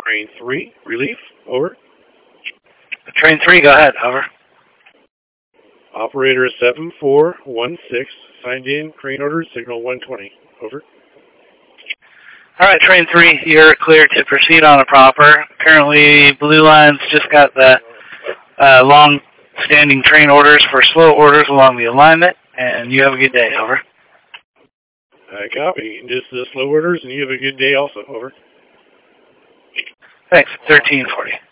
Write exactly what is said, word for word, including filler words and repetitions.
Train three, relief, over. Train three, go ahead, over. Operator seven four one six, signed in, crane order, signal one twenty, over. All right, Train three, you're clear to proceed on a proper. Currently, Blue Line's just got the uh, long-standing train orders for slow orders along the alignment, and you have a good day, over. I copy. Just the slow orders, and you have a good day also, over. Thanks, thirteen forty.